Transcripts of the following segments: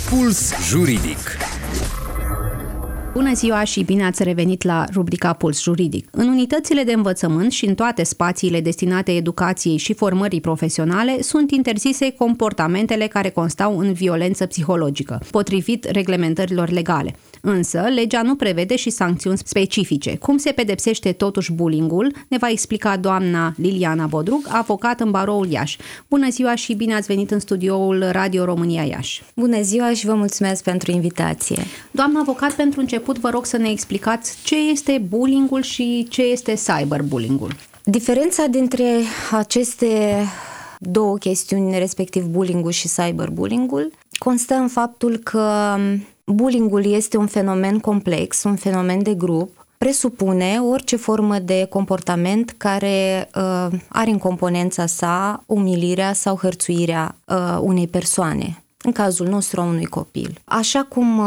Puls Juridic. Bună ziua și bine ați revenit la rubrica Puls Juridic. În unitățile de învățământ și în toate spațiile destinate educației și formării profesionale sunt interzise comportamentele care constau în violență psihologică, potrivit reglementărilor legale. Însă, legea nu prevede și sancțiuni specifice. Cum se pedepsește totuși bullying-ul, ne va explica doamna Liliana Bodruc, avocat în Baroul Iași. Bună ziua și bine ați venit în studioul Radio România Iași. Bună ziua și vă mulțumesc pentru invitație. Doamna avocat, pentru început vă rog să ne explicați ce este bullying-ul și ce este cyberbullying-ul. Diferența dintre aceste două chestiuni, respectiv bullying-ul și cyberbullying-ul, constă în faptul că bullying-ul este un fenomen complex, un fenomen de grup, presupune orice formă de comportament care are în componența sa umilirea sau hărțuirea unei persoane, în cazul nostru a unui copil. Așa cum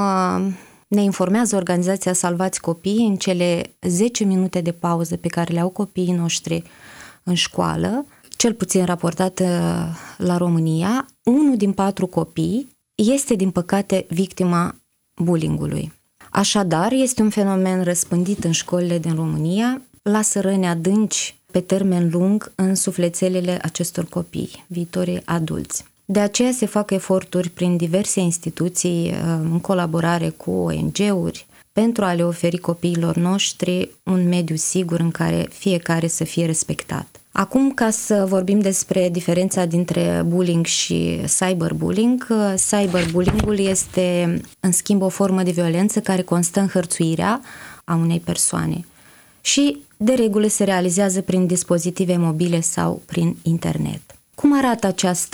ne informează organizația Salvați Copiii, în cele 10 minute de pauză pe care le au copiii noștri în școală, cel puțin raportat la România, 1 din 4 copii este, din păcate, victima bullying-ului. Așadar, este un fenomen răspândit în școlile din România, lasă răni adânci pe termen lung în sufletelele acestor copii, viitorii adulți. De aceea se fac eforturi prin diverse instituții în colaborare cu ONG-uri pentru a le oferi copiilor noștri un mediu sigur în care fiecare să fie respectat. Acum, ca să vorbim despre diferența dintre bullying și cyberbullying, cyberbullying-ul este, în schimb, o formă de violență care constă în hărțuirea a unei persoane și, de regulă, se realizează prin dispozitive mobile sau prin internet. Cum arată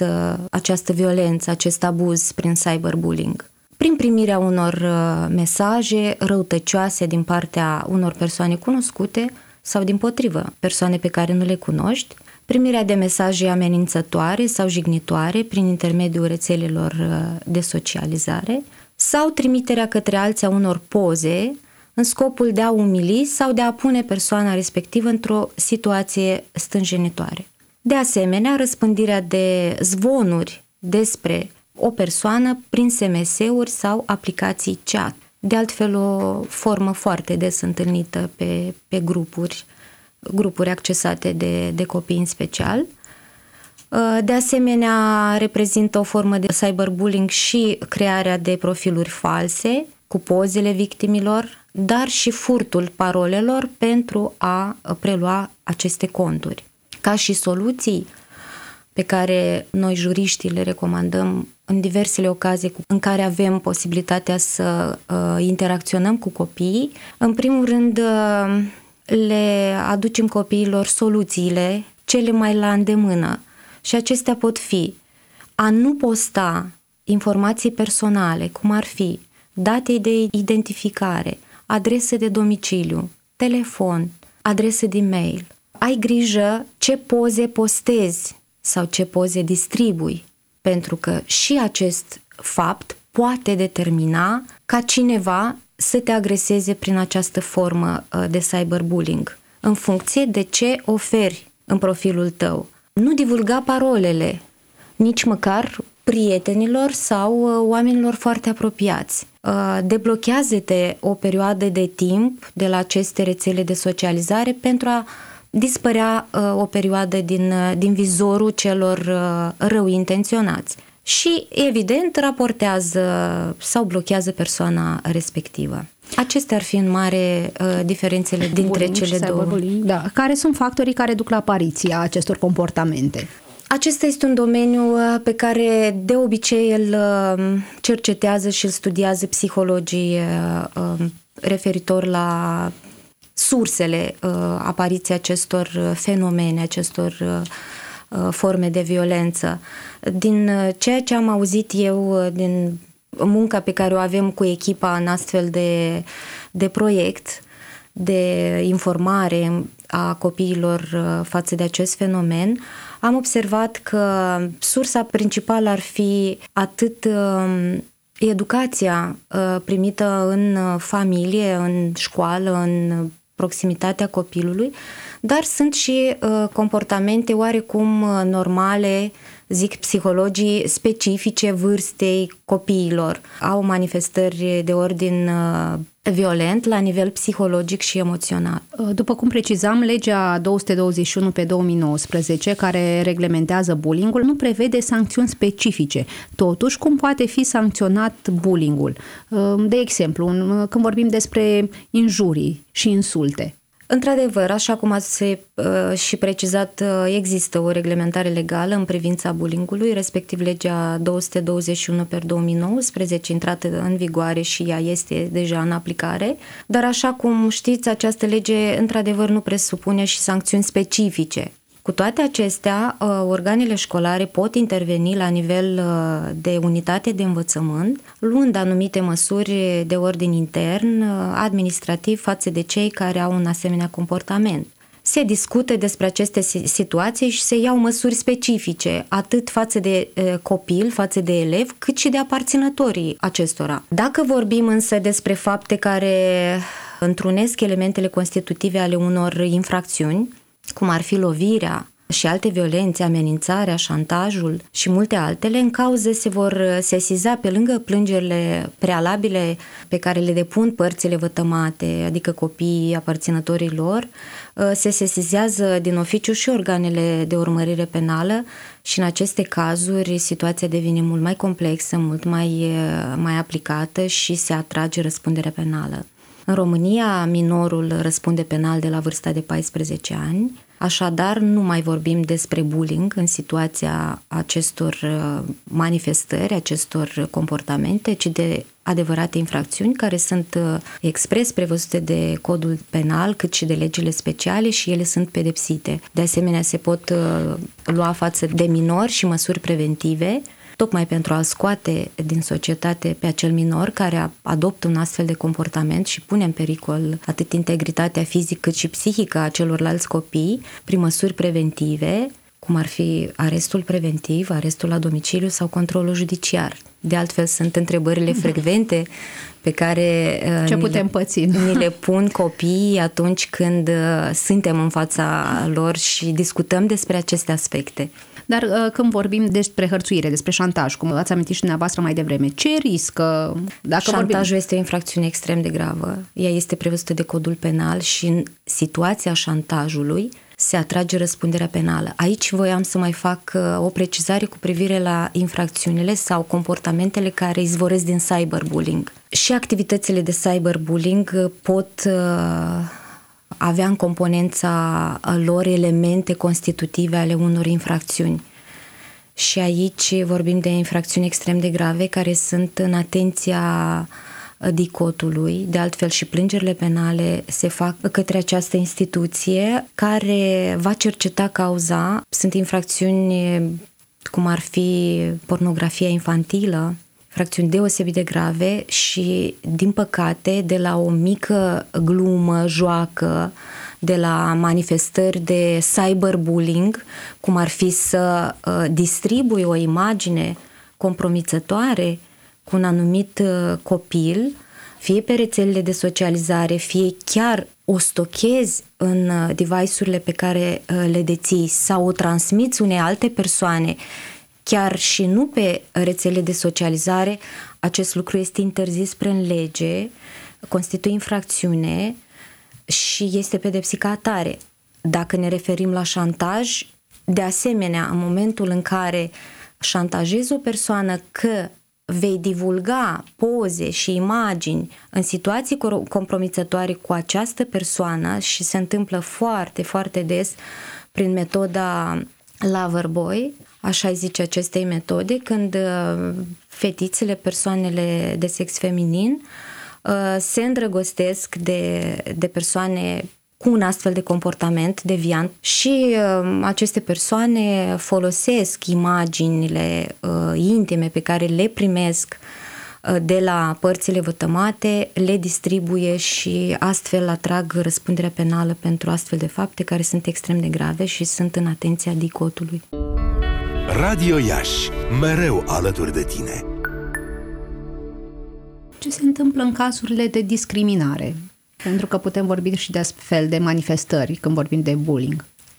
această violență, acest abuz prin cyberbullying? Prin primirea unor mesaje răutăcioase din partea unor persoane cunoscute sau, dimpotrivă, persoane pe care nu le cunoști, primirea de mesaje amenințătoare sau jignitoare prin intermediul rețelelor de socializare sau trimiterea către alții a unor poze în scopul de a umili sau de a pune persoana respectivă într-o situație stânjenitoare. De asemenea, răspândirea de zvonuri despre o persoană prin SMS-uri sau aplicații chat. De altfel, o formă foarte des întâlnită pe grupuri accesate de copii în special. De asemenea, reprezintă o formă de cyberbullying și crearea de profiluri false cu pozele victimilor, dar și furtul parolelor pentru a prelua aceste conturi. Ca și soluții pe care noi, juriștii, le recomandăm în diversele ocazii în care avem posibilitatea să interacționăm cu copiii, în primul rând le aducem copiilor soluțiile cele mai la îndemână și acestea pot fi a nu posta informații personale, cum ar fi date de identificare, adrese de domiciliu, telefon, adrese de e-mail. Ai grijă ce poze postezi sau ce poze distribui, pentru că și acest fapt poate determina ca cineva să te agreseze prin această formă de cyberbullying, în funcție de ce oferi în profilul tău. Nu divulga parolele, nici măcar prietenilor sau oamenilor foarte apropiați. Deblochează-te o perioadă de timp de la aceste rețele de socializare pentru a dispărea o perioadă din vizorul celor rău intenționați și, evident, raportează sau blochează persoana respectivă. Acestea ar fi în mare diferențele dintre cele două. Da. Care sunt factorii care duc la apariția acestor comportamente? Acesta este un domeniu pe care de obicei îl cercetează și îl studiază psihologii referitor la sursele apariției acestor fenomene, acestor forme de violență. Din ceea ce am auzit eu, din munca pe care o avem cu echipa în astfel de proiect de informare a copiilor față de acest fenomen, am observat că sursa principală ar fi atât educația primită în familie, în școală, în proximitatea copilului, dar sunt și comportamente oarecum normale zic psihologii, specifice vârstei copiilor. Au manifestări de ordin violent la nivel psihologic și emoțional. După cum precizam, legea 221/2019, care reglementează bullying-ul, nu prevede sancțiuni specifice. Totuși, cum poate fi sancționat bullying-ul? De exemplu, când vorbim despre injurii și insulte. Într-adevăr, așa cum ați și precizat, există o reglementare legală în privința bullying-ului, respectiv legea 221/2019, intrată în vigoare și ea este deja în aplicare, dar așa cum știți, această lege într-adevăr nu presupune și sancțiuni specifice. Cu toate acestea, organele școlare pot interveni la nivel de unitate de învățământ, luând anumite măsuri de ordin intern, administrativ, față de cei care au un asemenea comportament. Se discută despre aceste situații și se iau măsuri specifice, atât față de copil, față de elev, cât și de aparținătorii acestora. Dacă vorbim însă despre fapte care întrunesc elementele constitutive ale unor infracțiuni, cum ar fi lovirea și alte violențe, amenințarea, șantajul și multe altele, în cauze se vor sesiza, pe lângă plângerile prealabile pe care le depun părțile vătămate, adică copiii, aparținătorii lor, se sesizează din oficiu și organele de urmărire penală și în aceste cazuri situația devine mult mai complexă, mult mai aplicată și se atrage răspunderea penală. În România, minorul răspunde penal de la vârsta de 14 ani, așadar nu mai vorbim despre bullying în situația acestor manifestări, acestor comportamente, ci de adevărate infracțiuni care sunt expres prevăzute de codul penal, cât și de legile speciale și ele sunt pedepsite. De asemenea, se pot lua față de minori și măsuri preventive, tocmai pentru a scoate din societate pe acel minor care adoptă un astfel de comportament și pune în pericol atât integritatea fizică cât și psihică a celorlalți copii prin măsuri preventive, cum ar fi arestul preventiv, arestul la domiciliu sau controlul judiciar. De altfel, sunt întrebările frecvente pe care ni le pun copiii atunci când suntem în fața lor și discutăm despre aceste aspecte. Dar când vorbim despre hărțuire, despre șantaj, cum ați amintit și dumneavoastră mai devreme, ce riscă? Șantajul este o infracțiune extrem de gravă. Ea este prevăzută de codul penal și în situația șantajului se atrage răspunderea penală. Aici voiam să mai fac o precizare cu privire la infracțiunile sau comportamentele care izvoresc din cyberbullying. Și activitățile de cyberbullying pot avea în componența lor elemente constitutive ale unor infracțiuni. Și aici vorbim de infracțiuni extrem de grave care sunt în atenția DICOT-ului. De altfel și plângerile penale se fac către această instituție care va cerceta cauza. Sunt infracțiuni cum ar fi pornografia infantilă, infracțiuni deosebit de grave și, din păcate, de la o mică glumă, joacă, de la manifestări de cyberbullying, cum ar fi să distribui o imagine compromițătoare cu un anumit copil, fie pe rețelele de socializare, fie chiar o stochezi în device-urile pe care le deții sau o transmiți unei alte persoane, chiar și nu pe rețele de socializare, acest lucru este interzis prin lege, constituie infracțiune și este pedepsit ca atare. Dacă ne referim la șantaj, de asemenea, în momentul în care șantajezi o persoană că vei divulga poze și imagini în situații compromițătoare cu această persoană, și se întâmplă foarte, foarte des prin metoda Loverboy, așa îi zice acestei metode, când fetițele, persoanele de sex feminin se îndrăgostesc de persoane cu un astfel de comportament deviant și aceste persoane folosesc imaginile intime pe care le primesc de la părțile vătămate, le distribuie și astfel atrag răspunderea penală pentru astfel de fapte care sunt extrem de grave și sunt în atenția DICOT-ului. Radio Iași, mereu alături de tine. Ce se întâmplă în cazurile de discriminare? Pentru că putem vorbi și de astfel de manifestări când vorbim de bullying.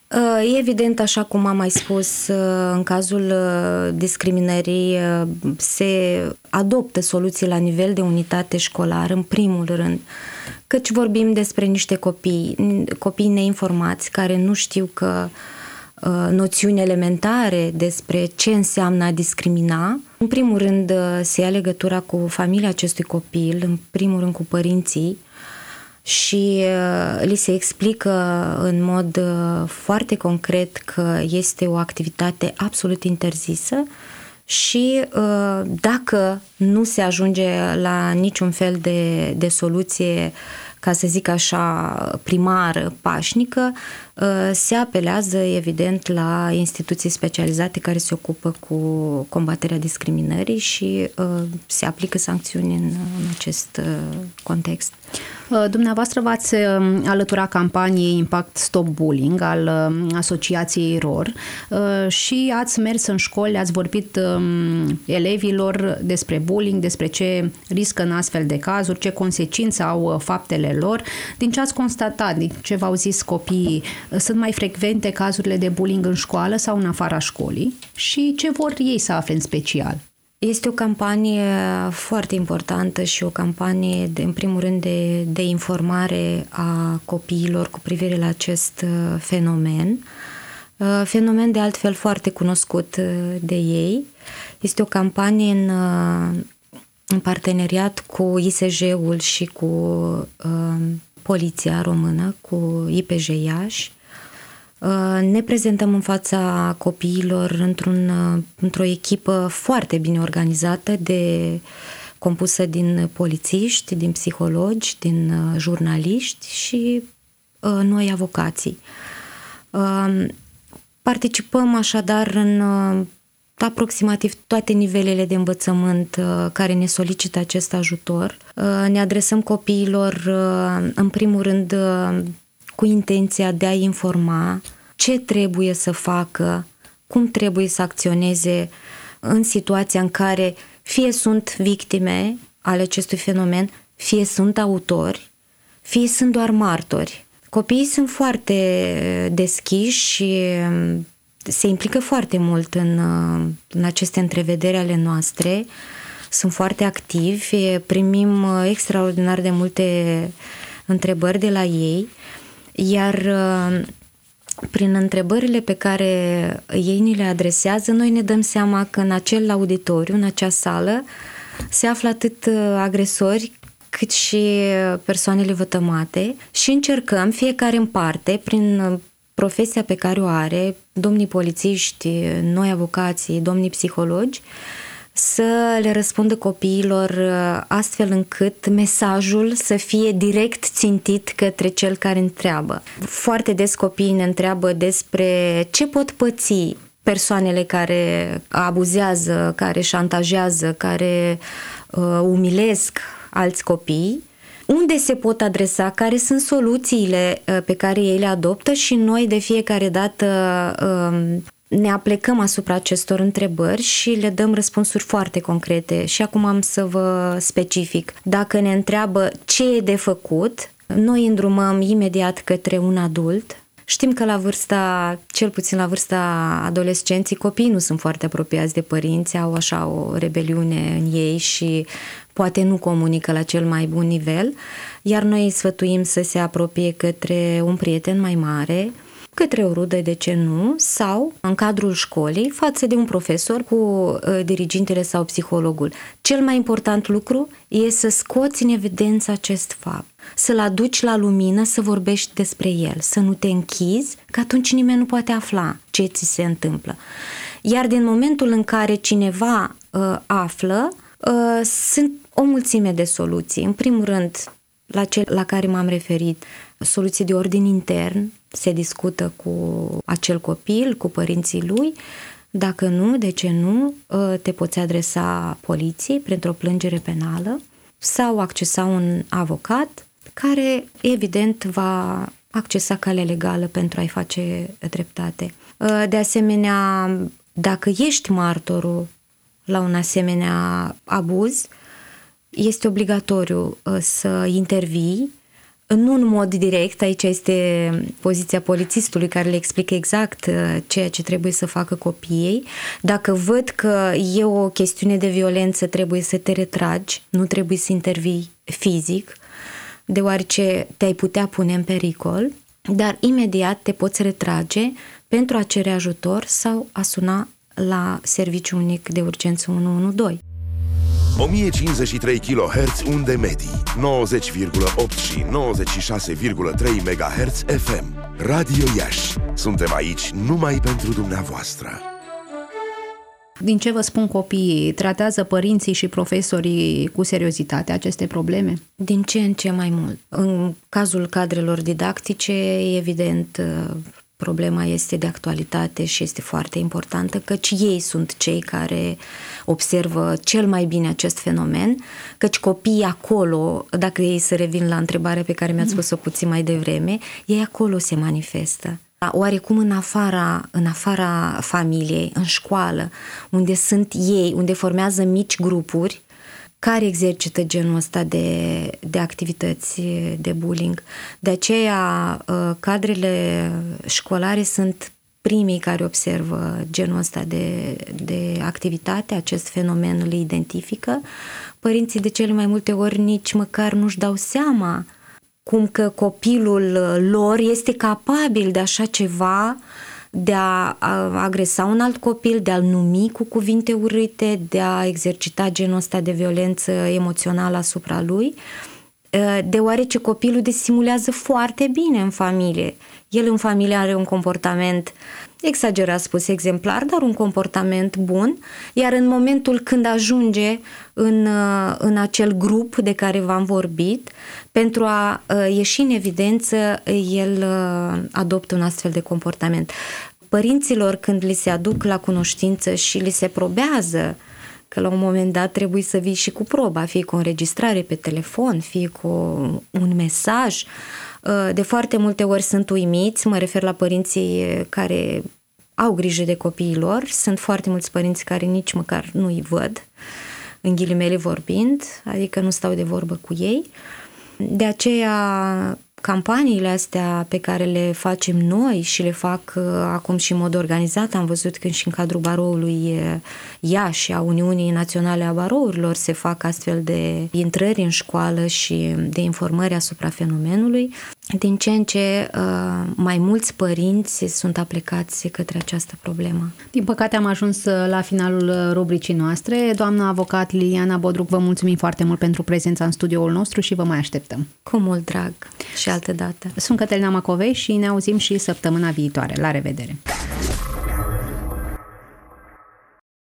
Evident, așa cum am mai spus, în cazul discriminării se adoptă soluții la nivel de unitate școlară, în primul rând, căci vorbim despre niște copii neinformați care nu știu că noțiuni elementare despre ce înseamnă a discrimina. În primul rând se ia legătura cu familia acestui copil, în primul rând cu părinții, și li se explică în mod foarte concret că este o activitate absolut interzisă și dacă nu se ajunge la niciun fel de soluție, ca să zic așa, primară, pașnică, se apelează evident la instituții specializate care se ocupă cu combaterea discriminării și se aplică sancțiuni în acest context. Dumneavoastră v-ați alăturat campaniei Impact Stop Bullying al asociației ROR și ați mers în școli, ați vorbit elevilor despre bullying, despre ce riscă în astfel de cazuri, ce consecințe au faptele lor. Din ce ați constatat, din ce v-au zis copiii, sunt mai frecvente cazurile de bullying în școală sau în afara școlii și ce vor ei să afle în special? Este o campanie foarte importantă și o campanie, în primul rând, de informare a copiilor cu privire la acest fenomen. Fenomen de altfel foarte cunoscut de ei. Este o campanie în parteneriat cu ISJ-ul și cu Poliția Română, cu IPJ Iași. Ne prezentăm în fața copiilor într-o echipă foarte bine organizată, compusă din polițiști, din psihologi, din jurnaliști și noi avocații. Participăm așadar în aproximativ toate nivelele de învățământ care ne solicită acest ajutor. Ne adresăm copiilor în primul rând cu intenția de a informa ce trebuie să facă, cum trebuie să acționeze în situația în care fie sunt victime ale acestui fenomen, fie sunt autori, fie sunt doar martori. Copiii sunt foarte deschiși și se implică foarte mult în aceste întrevederi ale noastre, sunt foarte activi, primim extraordinar de multe întrebări de la ei, iar prin întrebările pe care ei ni le adresează, noi ne dăm seama că în acel auditoriu, în acea sală, se află atât agresori cât și persoanele vătămate și încercăm fiecare în parte, prin profesia pe care o are, domnii polițiști, noi avocații, domnii psihologi, să le răspundă copiilor astfel încât mesajul să fie direct țintit către cel care întreabă. Foarte des copiii ne întreabă despre ce pot păți persoanele care abuzează, care șantajează, care umilesc alți copii, unde se pot adresa, care sunt soluțiile pe care ei le adoptă și noi de fiecare dată ne aplecăm asupra acestor întrebări și le dăm răspunsuri foarte concrete. Și acum am să vă specific. Dacă ne întreabă ce e de făcut, noi îndrumăm imediat către un adult. Știm că cel puțin la vârsta adolescenții, copiii nu sunt foarte apropiați de părinți, au așa o rebeliune în ei și poate nu comunică la cel mai bun nivel, iar noi îi sfătuim să se apropie către un prieten mai mare, către o rudă, de ce nu, sau în cadrul școlii, față de un profesor cu dirigintele sau psihologul. Cel mai important lucru e să scoți în evidență acest fapt, să-l aduci la lumină, să vorbești despre el, să nu te închizi, că atunci nimeni nu poate afla ce ți se întâmplă. Iar din momentul în care cineva află, sunt o mulțime de soluții. În primul rând, la cel la care m-am referit, soluții de ordin intern, se discută cu acel copil, cu părinții lui. Dacă nu, de ce nu, te poți adresa poliției printr-o plângere penală sau accesa un avocat care, evident, va accesa calea legală pentru a-i face dreptate. De asemenea, dacă ești martorul la un asemenea abuz, este obligatoriu să intervii Nu în mod direct, aici este poziția polițistului care le explică exact ceea ce trebuie să facă copiii. Dacă văd că e o chestiune de violență, trebuie să te retragi, nu trebuie să intervii fizic, deoarece te-ai putea pune în pericol, dar imediat te poți retrage pentru a cere ajutor sau a suna la serviciul unic de urgență 112. 1053 kHz unde medii, 90,8 și 96,3 MHz FM. Radio Iași. Suntem aici numai pentru dumneavoastră. Din ce vă spun copiii, tratează părinții și profesorii cu seriozitate aceste probleme? Din ce în ce mai mult. În cazul cadrelor didactice, evident, problema este de actualitate și este foarte importantă, căci ei sunt cei care observă cel mai bine acest fenomen, căci copiii acolo, dacă ei să revin la întrebarea pe care mi-ați spus-o puțin mai devreme, ei acolo se manifestă. Oarecum în afara familiei, în școală, unde sunt ei, unde formează mici grupuri care exercită genul ăsta de activități de bullying. De aceea, cadrele școlare sunt primii care observă genul ăsta de activitate, acest fenomen îl identifică. Părinții de cele mai multe ori nici măcar nu-și dau seama cum că copilul lor este capabil de așa ceva, de a agresa un alt copil, de a-l numi cu cuvinte urâte, de a exercita genul ăsta de violență emoțională asupra lui, deoarece copilul disimulează foarte bine în familie. El în familie are un comportament, exagerat spus, exemplar, dar un comportament bun, iar în momentul când ajunge în acel grup de care v-am vorbit, pentru a ieși în evidență, el adoptă un astfel de comportament. Părinților, când li se aduc la cunoștință și li se probează că la un moment dat trebuie să vii și cu proba, fie cu o înregistrare pe telefon, fie cu un mesaj, de foarte multe ori sunt uimiți, mă refer la părinții care au grijă de copiii lor, sunt foarte mulți părinți care nici măcar nu îi văd, în ghilimele vorbind, adică nu stau de vorbă cu ei. De aceea, campaniile astea pe care le facem noi și le fac acum și în mod organizat, am văzut când și în cadrul baroului Iași, a Uniunii Naționale a Barourilor, se fac astfel de intrări în școală și de informări asupra fenomenului. Din ce în ce mai mulți părinți sunt aplicați către această problemă. Din păcate am ajuns la finalul rubricii noastre. Doamna avocat Liliana Bodruc, vă mulțumim foarte mult pentru prezența în studioul nostru și vă mai așteptăm. Cu mult drag și altă dată. Sunt Cătălina Macovei și ne auzim și săptămâna viitoare. La revedere!